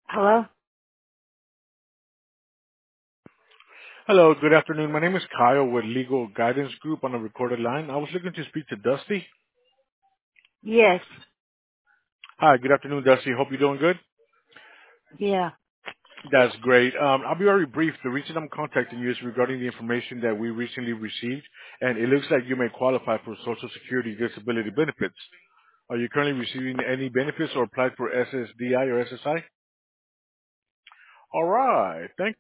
Hello? Hello, good afternoon. My name is Kyle with Legal Guidance Group on a recorded line. I was looking to speak to Dusty. Yes. Hi, good afternoon, Dusty. Hope you're doing good. Yeah. That's great. I'll be very brief. The reason I'm contacting you is regarding the information that we recently received, and it looks like you may qualify for Social Security disability benefits. Are you currently receiving any benefits or applied for SSDI or SSI? All right. Thank